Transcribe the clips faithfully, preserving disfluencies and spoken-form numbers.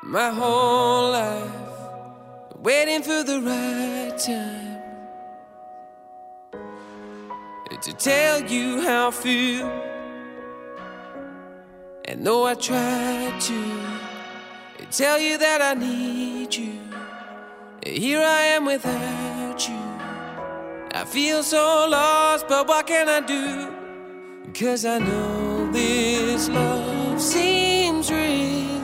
My whole life waiting for the right time to tell you how I feel. And though I tried to tell you that I need you, here I am without you. I feel so lost, but what can I do? 'Cause I know this love seems real,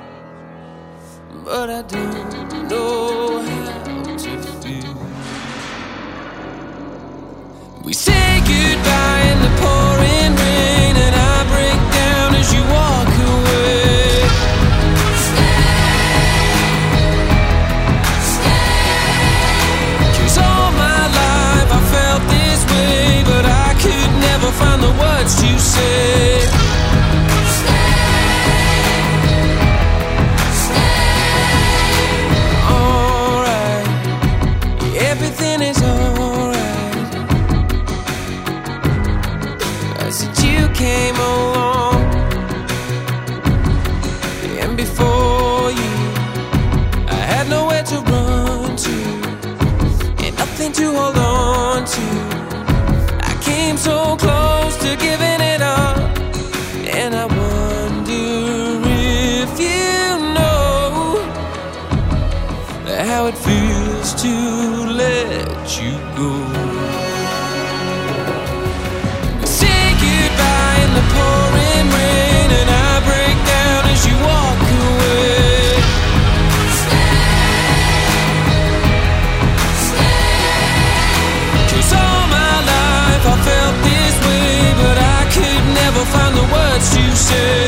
but I don't know how to feel. We say goodbye in the pouring rain, and I break down as you walk away. Stay, stay. 'Cause all my life I felt this way, but I could never find the words to say. Came along, and before you I had nowhere to run to and nothing to hold on to. I came so close to giving it up, and I wonder if you know how it feels to let you go. Pouring rain, and I break down as you walk away. Stay, stay. 'Cause all my life I felt this way, but I could never find the words to say.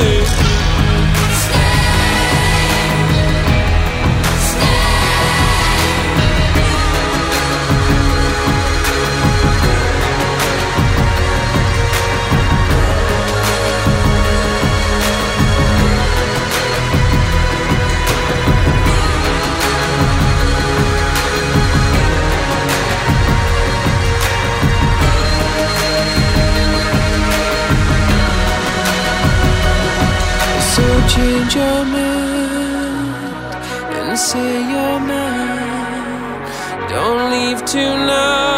Change your mind and say you're mine. Don't leave tonight.